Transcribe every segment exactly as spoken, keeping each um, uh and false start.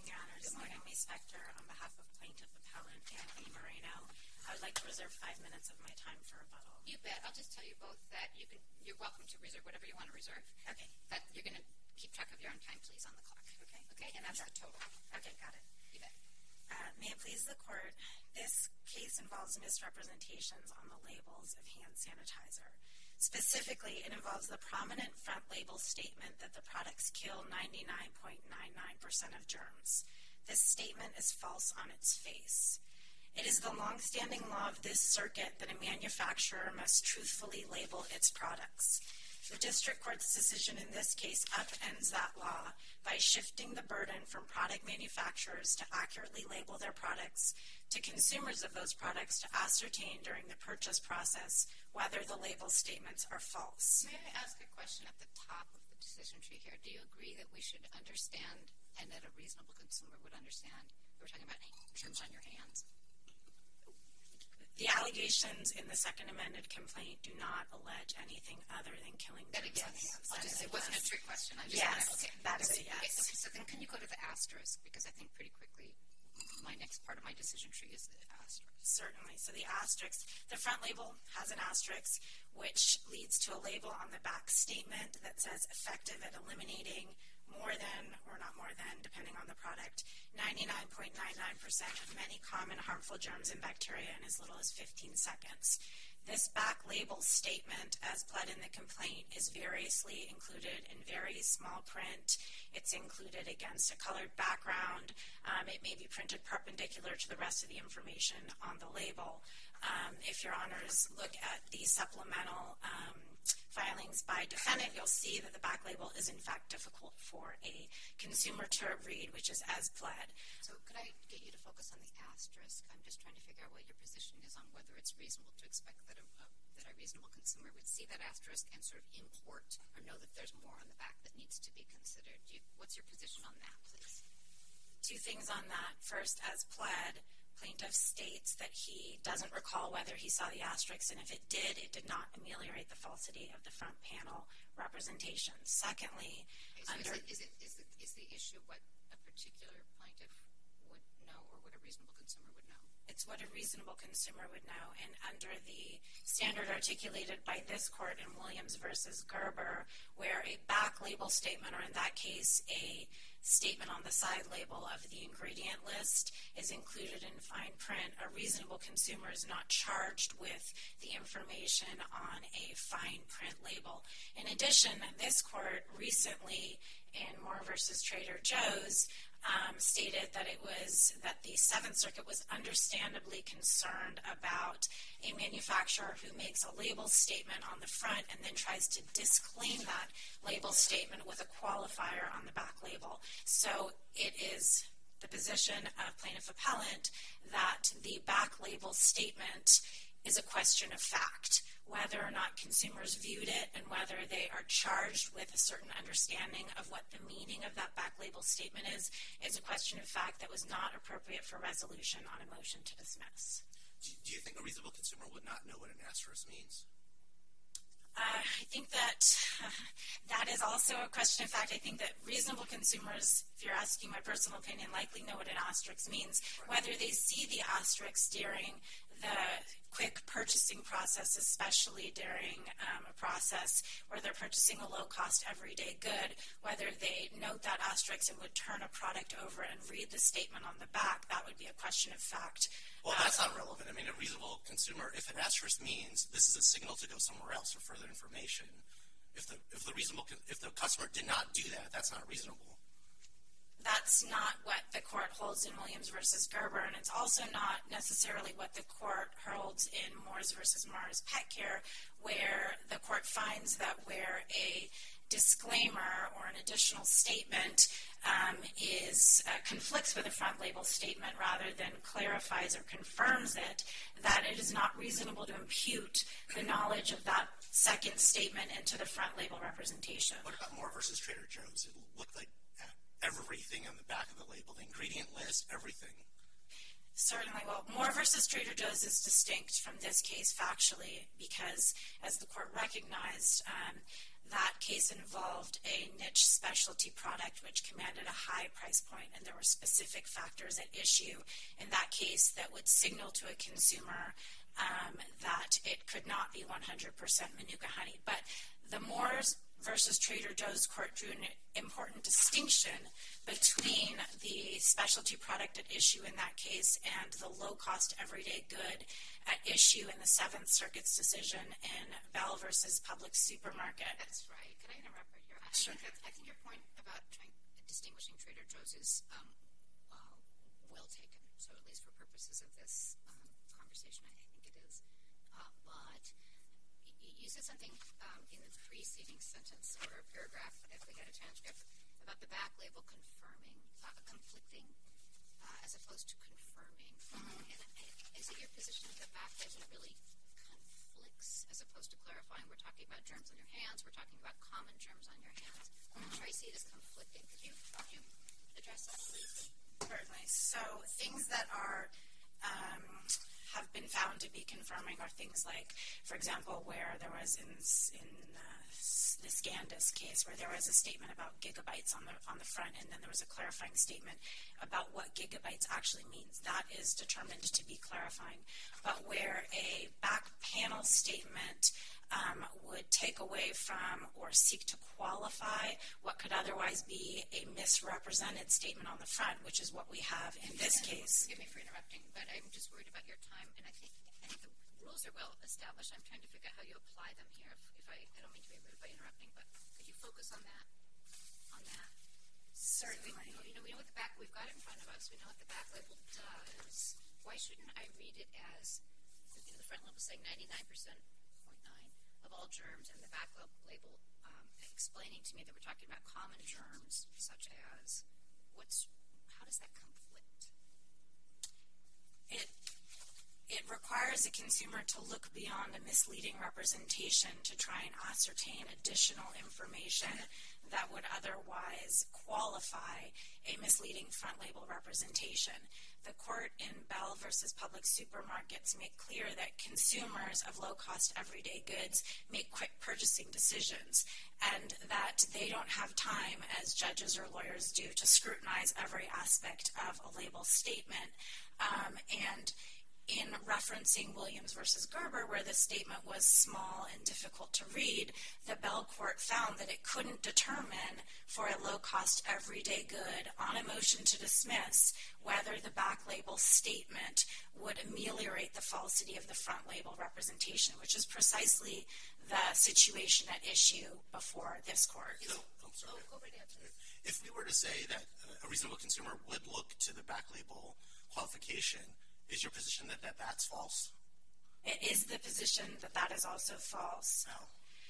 Your Honors. Naomi Spector on behalf of Plaintiff Appellant Anthony Moreno. I would like to reserve five minutes of my time for rebuttal. You bet. I'll just tell you both that you can, you're welcome to reserve whatever you want to reserve. Okay. But you're going to keep track of your own time, please, on the clock. Okay. Okay, and that's sure. the total. Okay, got it. You bet. Uh, may it please the Court, this case involves misrepresentations on the labels of hand sanitizer. Specifically, it involves the prominent front label statement that the products kill ninety-nine point nine nine percent of germs. This statement is false on its face. It is the long-standing law of this circuit that a manufacturer must truthfully label its products. The District Court's decision in this case upends that law by shifting the burden from product manufacturers to accurately label their products to consumers of those products to ascertain during the purchase process whether the label statements are false. May I ask a question at the top of the decision tree here? Do you agree that we should understand and that a reasonable consumer would understand? We're talking about germs on your hands. The allegations in the second amended complaint do not allege anything other than killing germs on hands. I'll just say it wasn't a trick question. I just yes, wanna, okay. that is a yes. Okay, okay, so then can you go to the asterisk? Because I think pretty quickly my next part of my decision tree is the asterisk. Certainly. So the asterisk, the front label has an asterisk, which leads to a label on the back statement that says effective at eliminating more than, or not more than, depending on the product, ninety-nine point nine nine percent of many common harmful germs and bacteria in as little as fifteen seconds. This back label statement, as pled in the complaint, is variously included in very small print. It's included against a colored background. Um, it may be printed perpendicular to the rest of the information on the label. Um, if your honors look at the supplemental um, filings by defendant, you'll see that the back label is in fact difficult for a consumer to read, which is as pled. So could I get you to focus on the asterisk? I'm just trying to figure out what your position is on whether it's reasonable to expect that a, uh, that a reasonable consumer would see that asterisk and sort of import or know that there's more on the back that needs to be considered. Do you, what's your position on that, please? Two things on that. First, as pled, plaintiff states that he doesn't recall whether he saw the asterisk, and if it did, it did not ameliorate the falsity of the front panel representation. Secondly, okay, so under... Is, it, is, it, is, it, is the issue what a particular plaintiff would know or what a reasonable consumer would know? It's what a reasonable consumer would know, and under the standard articulated by this court in Williams versus Gerber, where a back label statement, or in that case, a statement on the side label of the ingredient list is included in fine print, a reasonable consumer is not charged with the information on a fine print label. In addition, this court recently in Moore versus Trader Joe's Um, stated that it was that the Seventh Circuit was understandably concerned about a manufacturer who makes a label statement on the front and then tries to disclaim that label statement with a qualifier on the back label. So it is the position of plaintiff appellant that the back label statement is a question of fact. Whether or not consumers viewed it and whether they are charged with a certain understanding of what the meaning of that back label statement is, is a question of fact that was not appropriate for resolution on a motion to dismiss. Do you think a reasonable consumer would not know what an asterisk means? Uh, I think that uh, that is also a question of fact. I think that reasonable consumers, if you're asking my personal opinion, likely know what an asterisk means. Right. Whether they see the asterisk during the quick purchasing process, especially during um, a process where they're purchasing a low-cost everyday good, whether they note that asterisk and would turn a product over and read the statement on the back, that would be a question of fact. Well, that's not relevant. I mean, a reasonable consumer, if an asterisk means this is a signal to go somewhere else for further information, if the if the reasonable if the customer did not do that, that's not reasonable. That's not what the court holds in Williams versus Gerber, and it's also not necessarily what the court holds in Moores versus Mars Pet Care, where the court finds that where a disclaimer or an additional statement um, is uh, conflicts with a front label statement rather than clarifies or confirms it, that it is not reasonable to impute the knowledge of that second statement into the front label representation. What about Moore versus Trader Joe's? It looked like everything on the back of the label, the ingredient list, everything. Certainly. Well, Moore versus Trader Joe's is distinct from this case factually because, as the court recognized, um, That case involved a niche specialty product which commanded a high price point, and there were specific factors at issue in that case that would signal to a consumer um, that it could not be one hundred percent Manuka honey. But the Moores versus Trader Joe's court drew an important distinction between the specialty product at issue in that case and the low-cost everyday good at issue in the Seventh Circuit's decision in Bell versus Publix Supermarket. That's right. Can I interrupt right here? I, Sure. I, think, I think your point about trying distinguishing Trader Joe's is um, uh, well taken. So at least for purposes of this um, conversation, I think it is. Uh, but you said something um, in the preceding sentence or paragraph, if we had a transcript, about the back label confirming, uh, conflicting, uh, as opposed to confirming. Mm-hmm. And is it your position that the back label really conflicts as opposed to clarifying? We're talking about germs on your hands. We're talking about common germs on your hands. Mm-hmm. I see it as conflicting. Could you, could you address that, please? Certainly. So things that are um, have been found to be confirming are things like, for example, where there was in in uh, the Scandus case where there was a statement about gigabytes on the on the front, and then there was a clarifying statement about what gigabytes actually means. That is determined to be clarifying. But where a back panel statement um, would take away from or seek to qualify what could otherwise be a misrepresented statement on the front, which is what we have in this case. Forgive me for interrupting, but I'm just worried about your time, and I think, I think the rules are well established. I'm trying to figure out how you apply them here. If, if I, I don't mean to be rude by interrupting, but could you focus on that? On that? Certainly. So we, you know, we know what the back, we've got it in front of us. We know what the back label does. Why shouldn't I read it as, you know, the front label saying ninety-nine percent point nine of all germs, and the back label um, explaining to me that we're talking about common germs, such as, what's, how does that conflict? It it requires a consumer to look beyond a misleading representation to try and ascertain additional information that would otherwise qualify a misleading front label representation. The court in Bell versus Publix Supermarkets make clear that consumers of low-cost everyday goods make quick purchasing decisions, and that they don't have time, as judges or lawyers do, to scrutinize every aspect of a label statement. Um, and in referencing Williams versus Gerber, where the statement was small and difficult to read, the Bell court found that it couldn't determine for a low-cost everyday good on a motion to dismiss whether the back label statement would ameliorate the falsity of the front label representation, which is precisely the situation at issue before this court. You know, I'm sorry. Oh, go right ahead. If we were to say that a reasonable consumer would look to the back label qualification, is your position that, that that's false? It is the position that that is also false. No.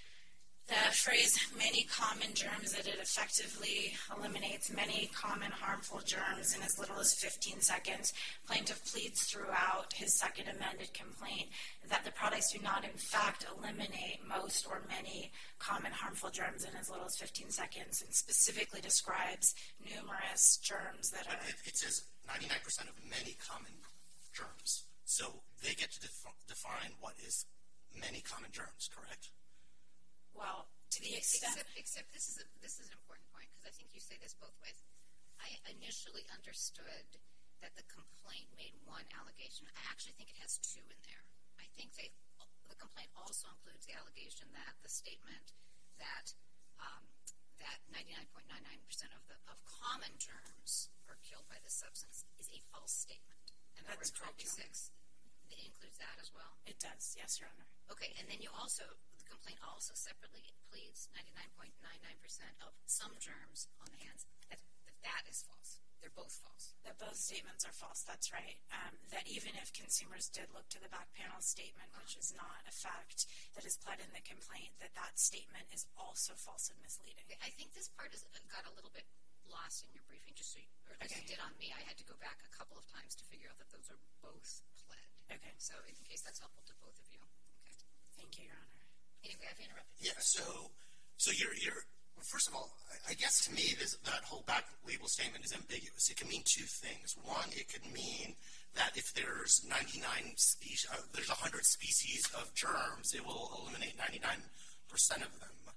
The phrase many common germs, that it effectively eliminates many common harmful germs in as little as fifteen seconds. Plaintiff pleads throughout his second amended complaint that the products do not in fact eliminate most or many common harmful germs in as little as fifteen seconds, and specifically describes numerous germs that are... It, it says ninety-nine percent of many common germs. So they get to def- define what is many common germs, correct? Well, to the extent... Except, except this is a, this is an important point, because I think you say this both ways. I initially understood that the complaint made one allegation. I actually think it has two in there. I think they, the complaint also includes the allegation that the statement that um, that ninety-nine point nine nine percent of the of common germs are killed by this substance is a false statement. And that's correct. twenty-six, it includes that as well? It does, yes, Your Honor. Okay, and then you also, the complaint also separately pleads ninety-nine point nine nine percent of some germs on the hands. That, that, that is false. They're both false. That both statements are false, that's right. Um, that even if consumers did look to the back panel statement, which is not a fact that is pled in the complaint, that that statement is also false and misleading. Okay, I think this part is, got a little bit lost in your briefing, just so you, or at least Okay. it did on me. I had to go back a couple of times to figure out that those are both pled. Okay. So in case that's helpful to both of you. Okay. Thank you, Your Honor. Anyway, I've interrupted. Yeah, so so you're, you're well, first of all, I, I guess to me this, that whole back label statement is ambiguous. It can mean two things. One, it could mean that if there's ninety-nine species, uh, there's one hundred species of germs, it will eliminate ninety-nine percent of them.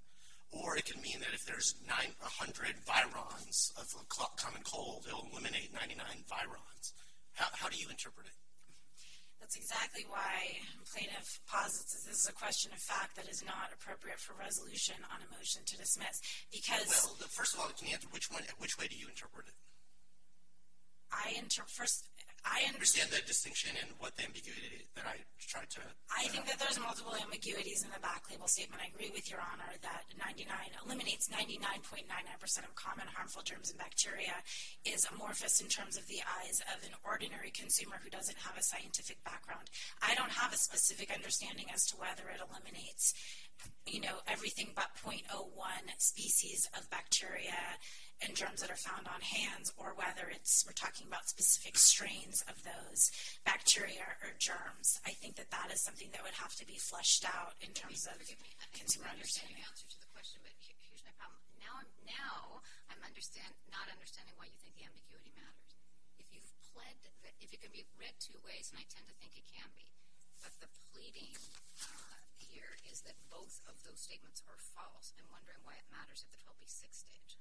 Or it can mean that if there's nine hundred virons of a common cold, it'll eliminate ninety-nine virons. How, how do you interpret it? That's exactly why plaintiff posits that this is a question of fact that is not appropriate for resolution on a motion to dismiss. Because well, the, first of all, can you answer which one? Which way do you interpret it? I inter first. I understand the distinction and what the ambiguity that I tried to. I think that there's multiple ambiguities in the back label statement. I agree with Your Honor that ninety-nine eliminates ninety-nine point nine nine percent of common harmful germs and bacteria is amorphous in terms of the eyes of an ordinary consumer who doesn't have a scientific background. I don't have a specific understanding as to whether it eliminates, you know, everything but zero point zero one species of bacteria and germs that are found on hands, or whether it's we're talking about specific strains of those bacteria or germs. I think that that is something that would have to be fleshed out in terms of Forgive me. consumer I understand understanding. your answer to the question, but here, here's my problem. Now I'm now I'm understand not understanding why you think the ambiguity matters. If you've pled that if it can be read two ways, and I tend to think it can be, but the pleading uh, here is that both of those statements are false. I'm wondering why it matters at the twelve B six stage.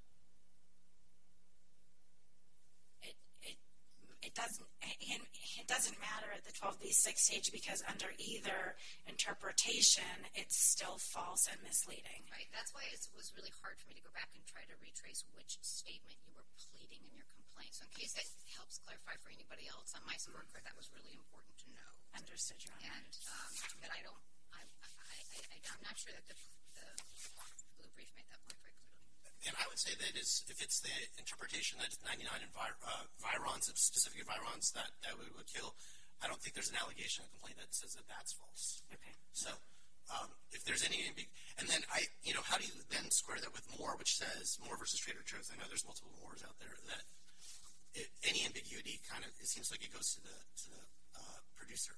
It, it, it doesn't it, it doesn't matter at the twelve B six stage because under either interpretation, it's still false and misleading. Right. That's why it was really hard for me to go back and try to retrace which statement you were pleading in your complaint. So in case that helps clarify for anybody else on my scorecard, that was really important to know. Understood, Your Honor. And um, but I don't. I, I, I, I'm not sure that the, the blue brief made that point very clearly. And I would say that is, if it's the interpretation that it's ninety-nine envir- uh, virons, of specific virons that, that would, would kill, I don't think there's an allegation in the complaint that says that that's false. Okay. So um, if there's any, ambi- and then I, you know, how do you then square that with Moore, which says, Moore versus Trader Joe's, I know there's multiple Moores out there, that it, any ambiguity kind of, it seems like it goes to the, to the uh, producer.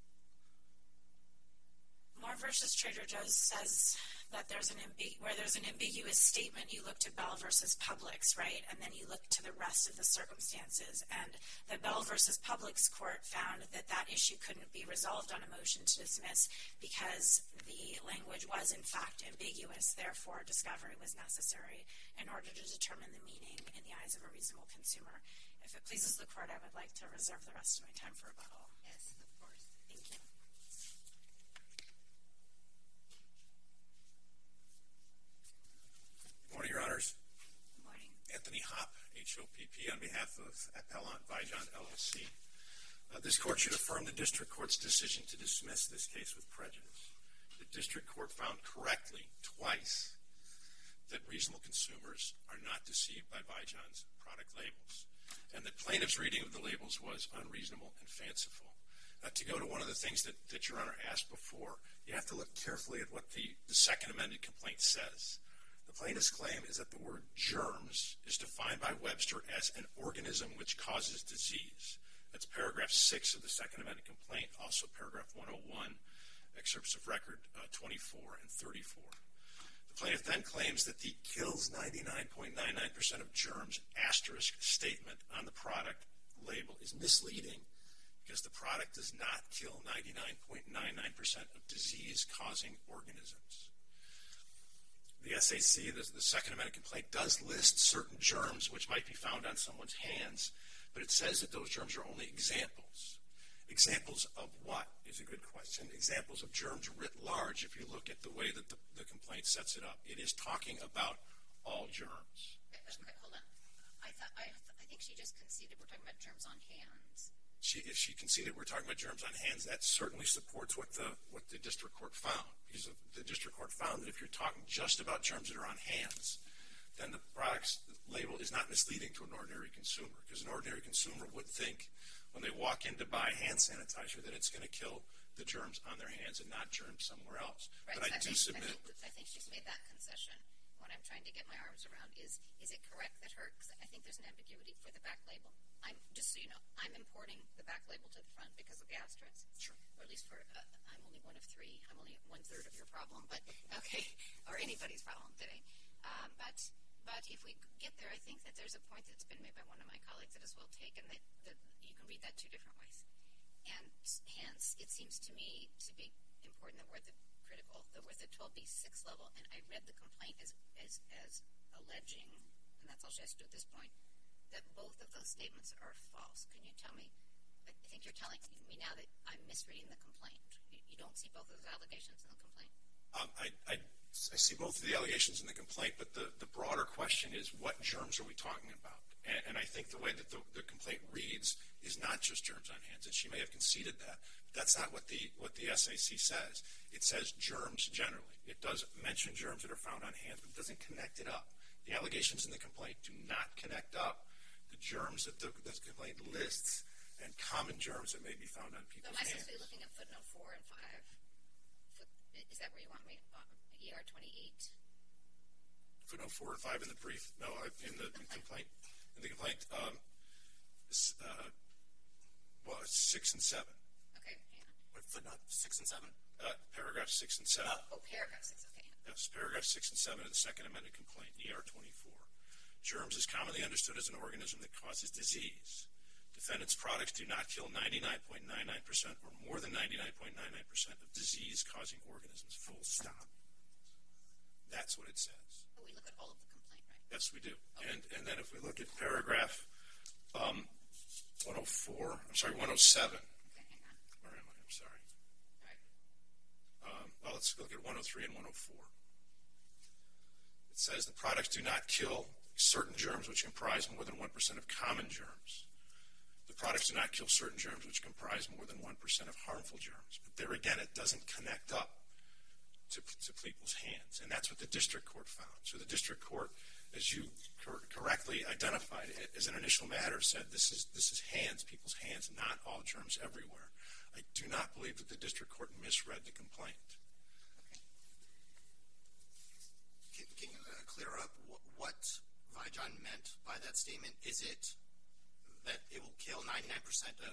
Moore versus Trader Joe's says that there's an ambi- where there's an ambiguous statement, you look to Bell versus Publix, right? And then you look to the rest of the circumstances. And the Bell versus Publix court found that that issue couldn't be resolved on a motion to dismiss because the language was in fact ambiguous. Therefore, discovery was necessary in order to determine the meaning in the eyes of a reasonable consumer. If it pleases the court, I would like to reserve the rest of my time for rebuttal. Yes, of course. Thank you. Good morning, Your Honors. Good morning. Anthony Hopp, H O P P, on behalf of Appellant Vijon L L C. Uh, this court should affirm the district court's decision to dismiss this case with prejudice. The district court found correctly twice that reasonable consumers are not deceived by Vijon's product labels, and that plaintiff's reading of the labels was unreasonable and fanciful. Uh, to go to one of the things that, that Your Honor asked before, you have to look carefully at what the, the second amended complaint says. The plaintiff's claim is that the word germs is defined by Webster as an organism which causes disease. That's paragraph six of the second amended complaint, also paragraph one oh one, excerpts of record uh, twenty-four and thirty-four. The plaintiff then claims that the kills ninety-nine point nine nine percent of germs asterisk statement on the product label is misleading because the product does not kill ninety-nine point nine nine percent of disease-causing organisms. The S A C, the, the Second Amendment complaint, does list certain germs which might be found on someone's hands, but it says that those germs are only examples. Examples of what is a good question. Examples of germs writ large, if you look at the way that the, the complaint sets it up. It is talking about all germs. Okay, okay, hold on. I thought I, I think she just conceded we're talking about germs on hands. She, if she conceded we're talking about germs on hands, that certainly supports what the what the district court found. Because the district court found that if you're talking just about germs that are on hands, then the product's label is not misleading to an ordinary consumer. Because an ordinary consumer would think when they walk in to buy hand sanitizer that it's going to kill the germs on their hands and not germs somewhere else. Right, but so I, I do think, submit. I think, I think she's made that concession. What I'm trying to get my arms around is, is it correct that her, because I think there's an ambiguity for the back label. I'm, just so you know, I'm importing the back label to the front because of the asterisks. Sure. Or at least for, uh, I'm only one of three. I'm only one third of your problem, but okay, or anybody's problem today. Um, but but if we get there, I think that there's a point that's been made by one of my colleagues that is well taken, that, that you can read that two different ways. And hence, it seems to me to be important that where the critical. There was a twelve B six level, and I read the complaint as, as, as alleging, and that's all she has to do at this point, that both of those statements are false. Can you tell me, I think you're telling me now that I'm misreading the complaint. You, you don't see both of those allegations in the complaint? Um, I, I, I see both of the allegations in the complaint, but the, the broader question is, what germs are we talking about? And, and I think the way that the, the complaint reads is not just germs on hands, and she may have conceded that. But that's not what the what the S A C says. It says germs generally. It does mention germs that are found on hands, but it doesn't connect it up. The allegations in the complaint do not connect up the germs that the, that the complaint lists and common germs that may be found on So people's am I hands. supposed to be looking at footnote four and five? Foot, is that where you want me? Uh, E R twenty-eight? Footnote four and five in the brief. No, I- in the complaint. In the complaint, um, s- uh, well, it's six and seven. Okay, hang on. What, footnote six and seven? Uh, paragraph six and seven. Oh, paragraph six, okay. Yes, paragraph six and seven of the second amended complaint, E R twenty-four. Germs is commonly understood as an organism that causes disease. Defendant's products do not kill ninety-nine point nine nine percent or more than ninety-nine point nine nine percent of disease-causing organisms, full stop. That's what it says. Oh, we look at all of the complaint, right? Yes, we do. And and then if we look at paragraph um, one oh four, I'm sorry, one oh seven. Okay, hang on. Where am I? I'm sorry. All right. Um, well, let's look at one oh three and one oh four. It says the products do not kill certain germs which comprise more than one percent of common germs. The products do not kill certain germs which comprise more than one percent of harmful germs. But there again, it doesn't connect up to, to people's hands. And that's what the district court found. So the district court, as you cor- correctly identified it as an initial matter, said this is this is hands, people's hands, not all germs everywhere. I do not believe that the district court misread the complaint. Can, can you uh, clear up what, what Vijon meant by that statement? Is it that it will kill ninety-nine percent of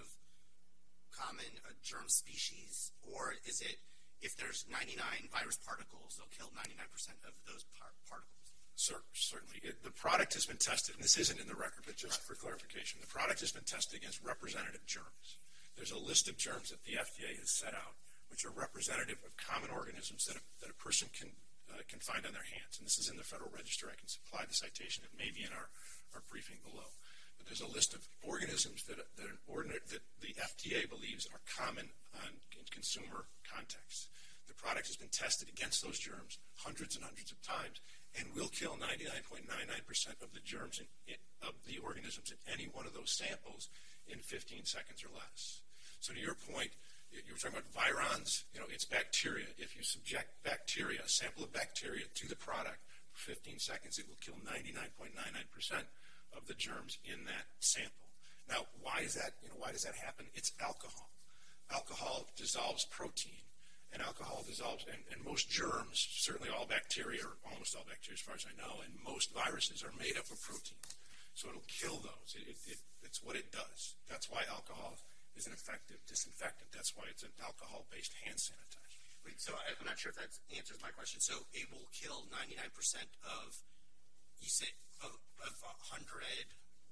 common uh, germ species, or is it if there's ninety-nine virus particles, they'll kill ninety-nine percent of those par- particles? Cer- certainly. It, the product has been tested, and this isn't in the record, but just for clarification, the product has been tested against representative germs. There's a list of germs that the F D A has set out, which are representative of common organisms that a, that a person can uh, can find on their hands. And this is in the Federal Register. I can supply the citation. It may be in our, our briefing below. But there's a list of organisms that, that, an ordinary, that the F D A believes are common on, in consumer contexts. The product has been tested against those germs hundreds and hundreds of times and will kill ninety-nine point nine nine percent of the germs in, in, of the organisms in any one of those samples in fifteen seconds or less. So to your point, you were talking about virons, you know, it's bacteria. If you subject bacteria, a sample of bacteria to the product for fifteen seconds, it will kill ninety-nine point nine nine percent of the germs in that sample. Now, why is that, you know, why does that happen? It's alcohol. Alcohol dissolves protein, and alcohol dissolves, and, and most germs, certainly all bacteria, or almost all bacteria as far as I know, and most viruses are made up of protein. So it'll kill those. It, it, it, it's what it does. That's why alcohol is an effective disinfectant. That's why it's an alcohol-based hand sanitizer. Wait, so I, I'm not sure if that answers my question. So it will kill ninety-nine percent of, you say, of, of one hundred,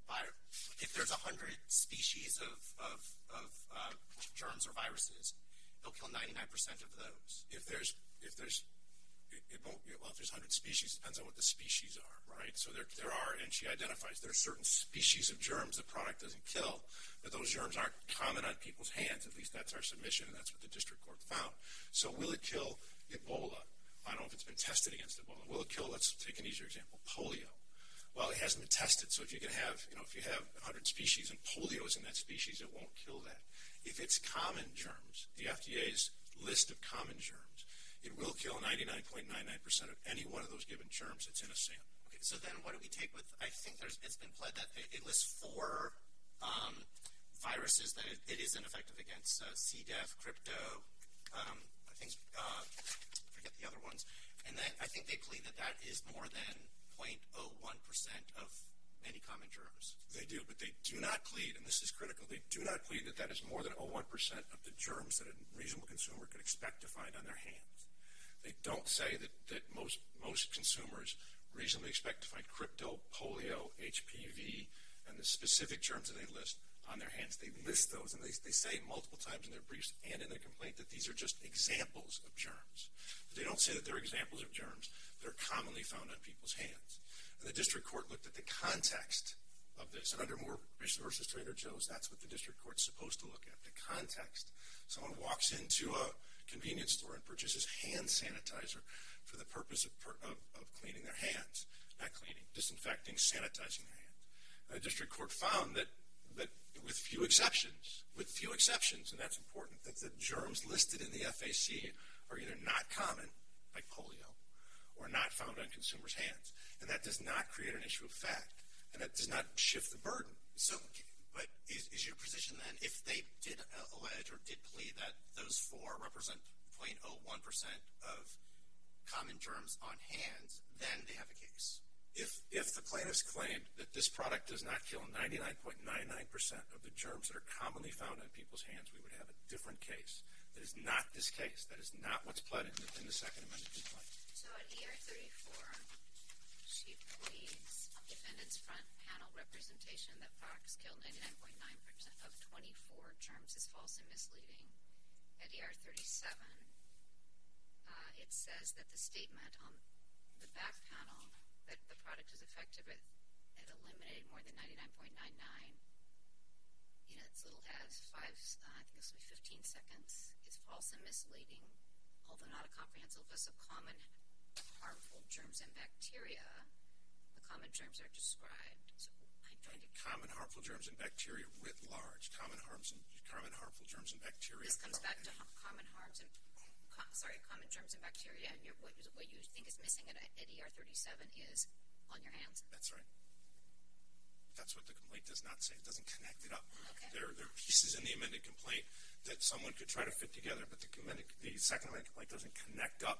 if there's one hundred species of, of, of uh, germs or viruses, it'll kill ninety-nine percent of those. If there's, if there's, it, it won't, well, if there's one hundred species, it depends on what the species are, right? So there, there are, and she identifies, there are certain species of germs the product doesn't kill, but those germs aren't common on people's hands. At least that's our submission, and that's what the district court found. So will it kill Ebola? I don't know if it's been tested against Ebola. Will it kill, let's take an easier example, polio? Well, it hasn't been tested, so if you can have, you know, if you have one hundred species and polio is in that species, it won't kill that. If it's common germs, the F D A's list of common germs, it will kill ninety-nine point nine nine percent of any one of those given germs that's in a sample. Okay, so then what do we take with, I think there's, it's been pled that it, it lists four um, viruses that it, it is ineffective against, uh, C. diff, crypto, um, I think, uh, I forget the other ones. And then I think they plead that that is more than zero point zero one percent of many common germs. They do, but they do not plead, and this is critical, they do not plead that that is more than zero point zero one percent of the germs that a reasonable consumer could expect to find on their hands. They don't say that, that most, most consumers reasonably expect to find crypto, polio, H P V, and the specific germs that they list on their hands. They list those, and they, they say multiple times in their briefs and in their complaint that these are just examples of germs. But they don't say that they're examples of germs that are commonly found on people's hands. And the district court looked at the context of this, and under Moore versus Trader Joe's, that's what the district court's supposed to look at, the context. Someone walks into a convenience store and purchases hand sanitizer for the purpose of, of, of cleaning their hands, not cleaning, disinfecting, sanitizing their hands. And the district court found that that with few exceptions, with few exceptions, and that's important, that the germs listed in the F A C are either not common, like polio, or not found on consumers' hands. And that does not create an issue of fact, and that does not shift the burden. So, but is, is your position then, if they did allege or did plead that those four represent zero point zero one percent of common germs on hands, then they have a case? If if the plaintiffs claimed that this product does not kill ninety-nine point nine nine percent of the germs that are commonly found on people's hands, we would have a different case. That is not this case. That is not what's pled in the, in the Second Amendment complaint. So at E R thirty-four, she pleads defendant's front panel representation that products kill ninety-nine point nine percent of twenty-four germs is false and misleading. At E R thirty-seven, uh, it says that the statement on the back panel that the product is effective at, at eliminating more than ninety-nine point nine nine, you know, it's little as five, uh, I think this will be fifteen seconds, is false and misleading, although not a comprehensive list of common harmful germs and bacteria. The common germs are described. So I'm trying to common harmful germs and bacteria writ large. Common harms and common harmful germs and bacteria. This comes back to ha- common harms and com, sorry, common germs and bacteria. And you're, what, what you think is missing at, at E R thirty-seven is on your hands. That's right. That's what the complaint does not say. It doesn't connect it up. Okay. There, there are pieces in the amended complaint that someone could try to fit together, but the, amended, the Second Amendment complaint doesn't connect up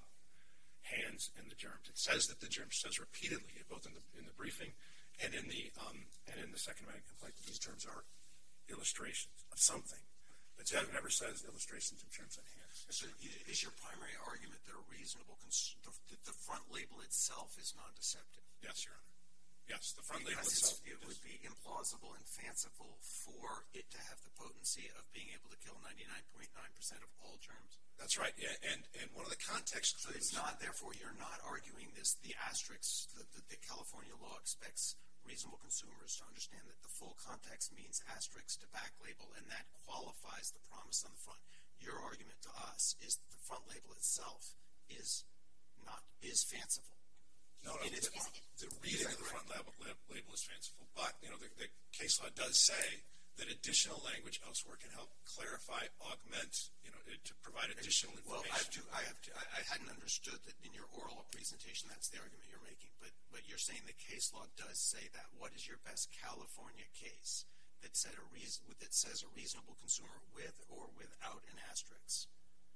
hands and the germs. It says that the germs, says repeatedly, both in the in the briefing and in the um, and in the Second Amendment complaint, that these germs are illustrations of something. But it never says illustrations of germs on hands. So is your primary argument that a reasonable cons- that the front label itself is non-deceptive? Yes, Your Honor. Yes, the front because label itself. It would be implausible and fanciful for it to have the potency of being able to kill ninety-nine point nine percent of all germs. That's right. Yeah, and and one of the context clues. So it's not. Therefore, you're not arguing this. The asterisks that the, the California law expects reasonable consumers to understand that the full context means asterisks to back label, and that qualifies the promise on the front. Your argument to us is that the front label itself is not is fanciful. No, no, it is the, the reading of the front label, label is fanciful, but you know the, the case law does say that additional language elsewhere can help clarify, augment, you know, to provide additional information. Well, I have to, I have to, I, I hadn't understood that in your oral presentation that's the argument you're making, but but you're saying the case law does say that. What is your best California case that said a reason that says a reasonable consumer with or without an asterisk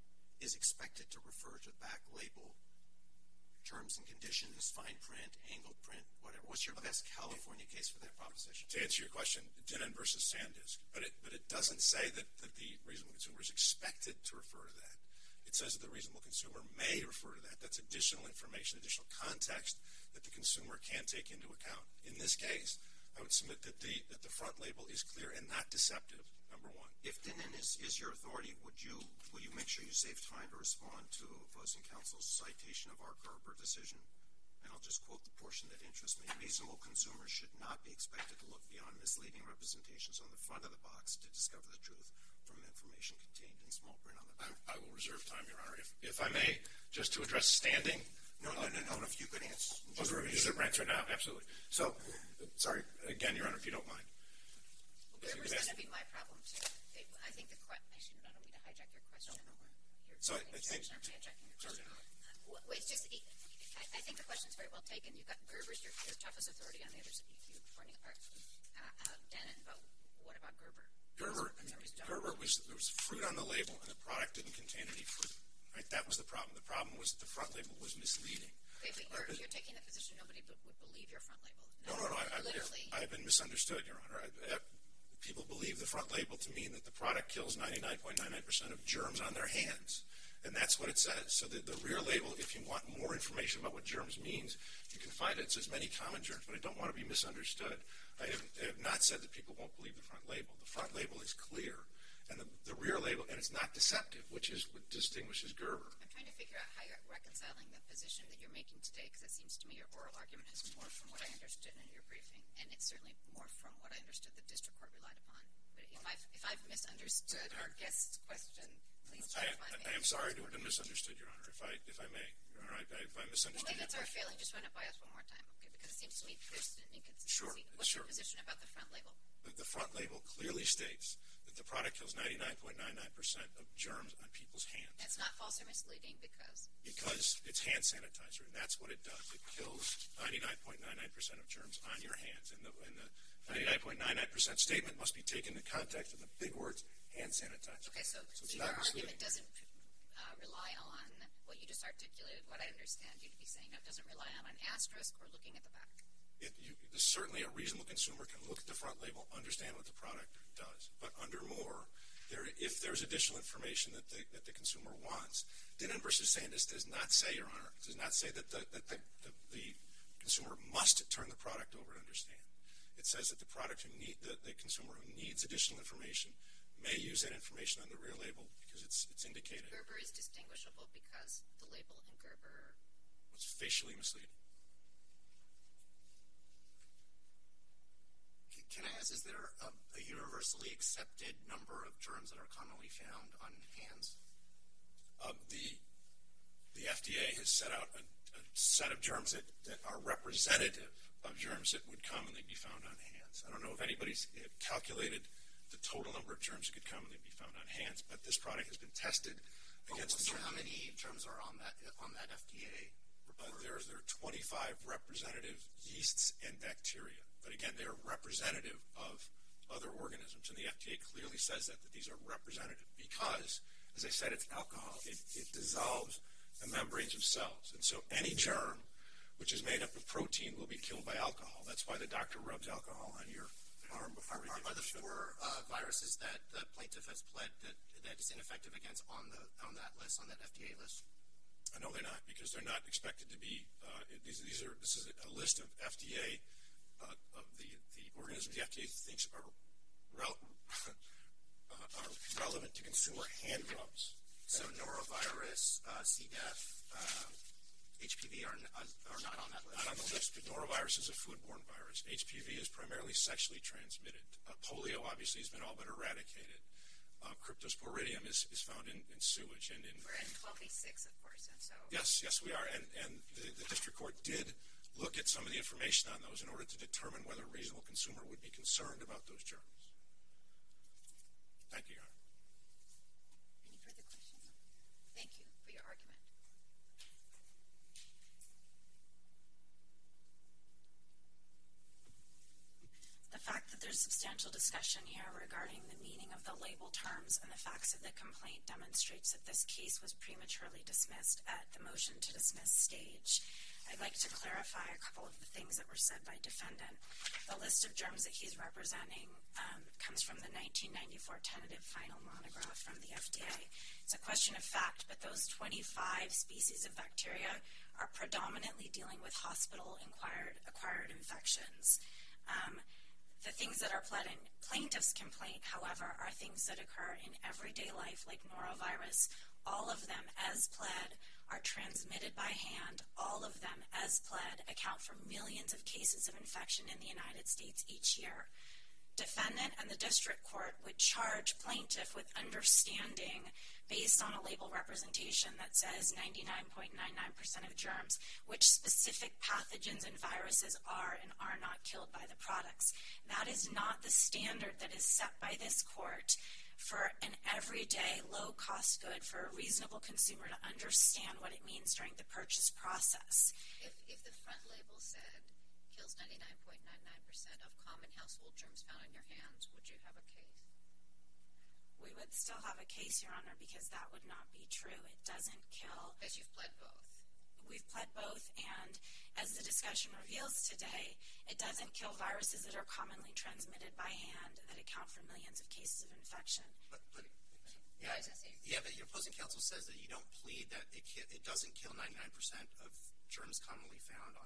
is expected to refer to the back label? Terms and conditions, fine print, angled print, whatever. What's your best California case for that proposition? To answer your question, Denon versus Sandisk, but it but it doesn't say that, that the reasonable consumer is expected to refer to that. It says that the reasonable consumer may refer to that. That's additional information, additional context that the consumer can take into account. In this case, I would submit that the that the front label is clear and not deceptive. Number one. If Denon is, is your authority, would you will you make sure you save time to respond to opposing counsel's citation of our Gerber decision? And I'll just quote the portion that interests me. Reasonable consumers should not be expected to look beyond misleading representations on the front of the box to discover the truth from information contained in small print on the back. I, I will reserve time, Your Honor. If if I may, just to address standing. No, no, no, no. If you could answer. Just use it answer now. Absolutely. So, sorry, again, Your Honor, if you don't mind. Gerber's going to be my problem, too. I think the question, I shouldn't, I don't mean to hijack your question. No, no. You're So I, I think, I'm hijacking your sorry, question. Uh, well, it's just, I, I think the question's very well taken. You've got Gerber's your, your toughest authority on the other side. You, you pointing out uh, uh, Denon, but what about Gerber? Gerber, Gerber was, there was fruit on the label, and the product didn't contain any fruit. Right? That was the problem. The problem was that the front label was misleading. Okay, but you're, you're taking the position nobody would, would believe your front label. No, no, no. I, I, literally. I have been misunderstood, Your Honor. I, I, people believe the front label to mean that the product kills ninety-nine point nine nine percent of germs on their hands. And that's what it says. So the, the rear label, if you want more information about what germs means, you can find it. It says many common germs, but I don't want to be misunderstood. I have, I have not said that people won't believe the front label. The front label is clear, and the, the rear label, and it's not deceptive, which is what distinguishes Gerber. I'm trying to figure out how you're reconciling the position that you're making today, because it seems to me your oral argument has more from what I understood in your briefing, and it's certainly more from what I understood the district court relied upon. But if I've, if I've misunderstood our guest's question, please clarify me. I, I am sorry to have been misunderstood, Your Honor, if I, if I may. Your Honor, I, if I misunderstood well, maybe your that's our question. failing. Just run it by us one more time, okay? Because it seems to me there's an inconsistency. Sure, What's sure. your position about the front label? The, the front label clearly states that the product kills ninety-nine point nine nine percent of germs on people's hands. That's not false or misleading because? Because it's hand sanitizer, and that's what it does. It kills ninety-nine point nine nine percent of germs on your hands. And the, and the ninety-nine point nine nine percent statement must be taken in the context of the big words, hand sanitizer. Okay, so, so, so it's your not argument misleading. doesn't uh, rely on what you just articulated, what I understand you to be saying. It doesn't rely on an asterisk or looking at the back. It, you, certainly a reasonable consumer can look at the front label, understand what the product does. But under Moore, there, if there's additional information that the, that the consumer wants, Dinnan versus Sandus does not say, Your Honor, does not say that the, that the, the, the consumer must turn the product over to understand. It says that the product who need the, the consumer who needs additional information may use that information on the rear label because it's it's indicated. Gerber is distinguishable because the label in Gerber was facially misleading. Can I ask, is there a, a universally accepted number of germs that are commonly found on hands? Uh, the the F D A has set out a, a set of germs that, that are representative of germs that would commonly be found on hands. I don't know if anybody's calculated the total number of germs that could commonly be found on hands, but this product has been tested against. Oh, so how many germs are on that on that F D A report? Uh, there's there are twenty-five representative yeasts and bacteria. But again, they're representative of other organisms, and the F D A clearly says that, that these are representative because, as I said, it's alcohol. It, it dissolves the membranes of cells, and so any germ which is made up of protein will be killed by alcohol. That's why the doctor rubs alcohol on your arm before Are, he are, gives are the you four uh, viruses that the plaintiff has pled that that is ineffective against on the on that list, on that F D A list? I know they're not because they're not expected to be. Uh, these, these are. This is a list of F D A. Uh, of the, the organisms the F D A thinks are, rel- uh, are relevant to consumer hand rubs. So norovirus, uh, C. diff, uh, H P V are, n- are not on that list? Not on the list, but norovirus is a foodborne virus. H P V is primarily sexually transmitted. Uh, polio obviously has been all but eradicated. Uh, cryptosporidium is, is found in, in sewage and in... We're in twelve B six, of course, and so... Yes, yes, we are. And, and the, the district court did look at some of the information on those in order to determine whether a reasonable consumer would be concerned about those germs. Thank you, Your Honor. Any further questions? Thank you for your argument. The fact that there's substantial discussion here regarding the meaning of the label terms and the facts of the complaint demonstrates that this case was prematurely dismissed at the motion to dismiss stage. I'd like to clarify a couple of the things that were said by defendant. The list of germs that he's representing um, comes from the nineteen ninety-four tentative final monograph from the F D A. It's a question of fact, but those twenty-five species of bacteria are predominantly dealing with hospital-acquired acquired infections. Um, The things that are pled in plaintiff's complaint, however, are things that occur in everyday life, like norovirus. All of them, as pled, are transmitted by hand. All of them, as pled, account for millions of cases of infection in the United States each year. Defendant and the district court would charge plaintiff with understanding based on a label representation that says ninety-nine point nine nine percent of germs, which specific pathogens and viruses are and are not killed by the products. That is not the standard that is set by this court for an everyday low-cost good for a reasonable consumer to understand what it means during the purchase process. If, if the front label said kills ninety-nine point nine nine percent of common household germs found in your hands, would you have a case? We would still have a case, Your Honor, because that would not be true. It doesn't kill. Because you've pled both. We've pled both, and as the discussion reveals today, it doesn't kill viruses that are commonly transmitted by hand that account for millions of cases of infection. But, but Yeah, yeah, I was gonna say. yeah, but your opposing counsel says that you don't plead that it, ki- it doesn't kill ninety-nine percent of germs commonly found on hands.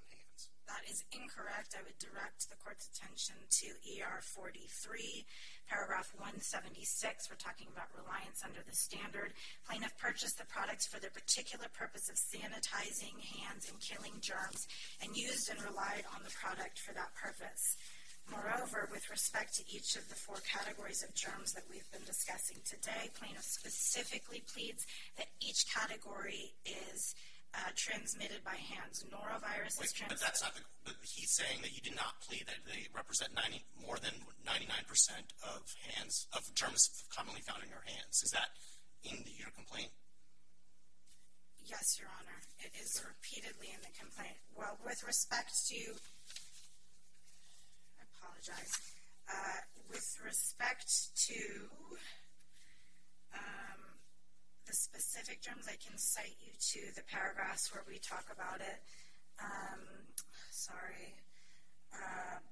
hands. That is incorrect. I would direct the court's attention to E R forty-three, paragraph one seventy-six. We're talking about reliance under the standard. Plaintiff purchased the products for the particular purpose of sanitizing hands and killing germs and used and relied on the product for that purpose. Moreover, with respect to each of the four categories of germs that we've been discussing today, plaintiff specifically pleads that each category is uh, transmitted by hands. Norovirus Wait, is transmitted. but that's not the, but he's saying that you did not plead that they represent ninety more than ninety-nine percent of hands of germs commonly found in your hands. Is that in the, your complaint? Yes, Your Honor. It is repeatedly in the complaint. Well, with respect to, I apologize, uh, with respect to um, the specific germs, I can cite you to the paragraphs where we talk about it. Um, sorry. Um,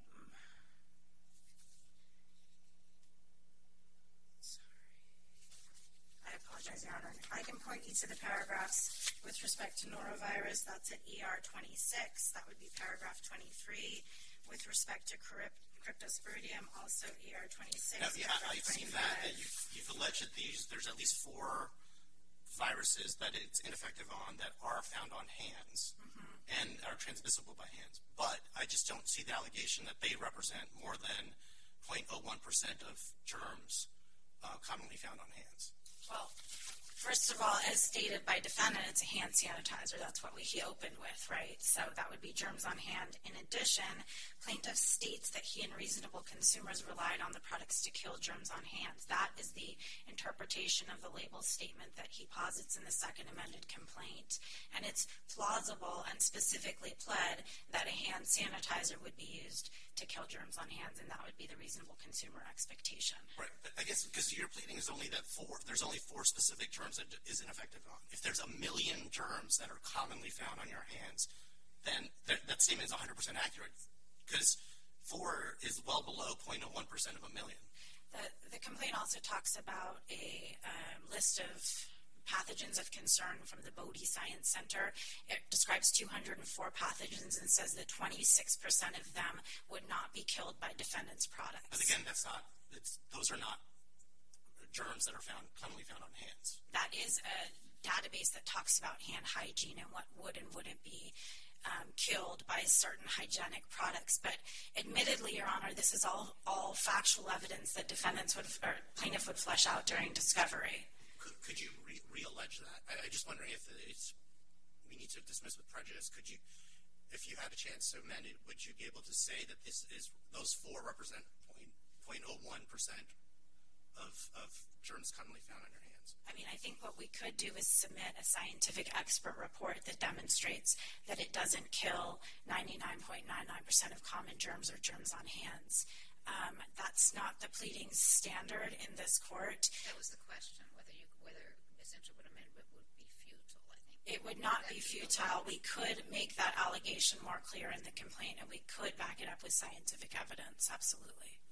I apologize, Your Honor. I can point you to the paragraphs with respect to norovirus. That's at E R twenty-six. That would be paragraph twenty-three. With respect to crypt, cryptosporidium, also E R twenty-six. Now, yeah, I've seen that. that you've, you've alleged that these, there's at least four viruses that it's ineffective on that are found on hands mm-hmm. and are transmissible by hands. But I just don't see the allegation that they represent more than zero point zero one percent of germs uh, commonly found on hands. Well, first of all, as stated by defendant, it's a hand sanitizer. That's what we, he opened with, right? So that would be germs on hand. In addition, plaintiff states that he and reasonable consumers relied on the products to kill germs on hands. That is the interpretation of the label statement that he posits in the second amended complaint. And it's plausible and specifically pled that a hand sanitizer would be used to kill germs on hands, and that would be the reasonable consumer expectation. Right, but I guess because your pleading is only that four, there's only four specific germs that is ineffective on. If there's a million germs that are commonly found on your hands, then that, that statement is one hundred percent accurate because four is well below zero point zero one percent of a million. The, the complaint also talks about a um, list of pathogens of concern from the Bodie Science Center. It describes two hundred four pathogens and says that twenty-six percent of them would not be killed by defendant's products. But again, that's not, it's, those are not germs that are found commonly found on hands. That is a database that talks about hand hygiene and what would and wouldn't be um, killed by certain hygienic products. But admittedly, Your Honor, this is all, all factual evidence that defendants would, or plaintiff would flesh out during discovery. Could, could you re- re-allege that? I, I just wondering if it's, we need to dismiss with prejudice. Could you, if you had a chance to amend it, would you be able to say that this is, those four represent zero point zero one percent of, of germs commonly found on your hands? I mean, I think what we could do is submit a scientific expert report that demonstrates that it doesn't kill ninety-nine point nine nine percent of common germs or germs on hands. Um, that's not the pleading standard in this court. That was the question, whether you, whether Miz Interwood amendment would be futile, I think. It would not be futile. We could make that allegation more clear in the complaint, and we could back it up with scientific evidence, absolutely.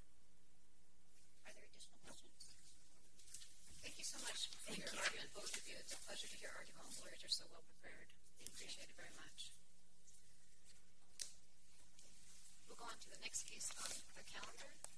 Are there additional questions? Thank you so much for Thank your you. argument, both of you. It's a pleasure to hear argument. Lawyers are so well prepared. We appreciate it very much. We'll go on to the next case on the calendar.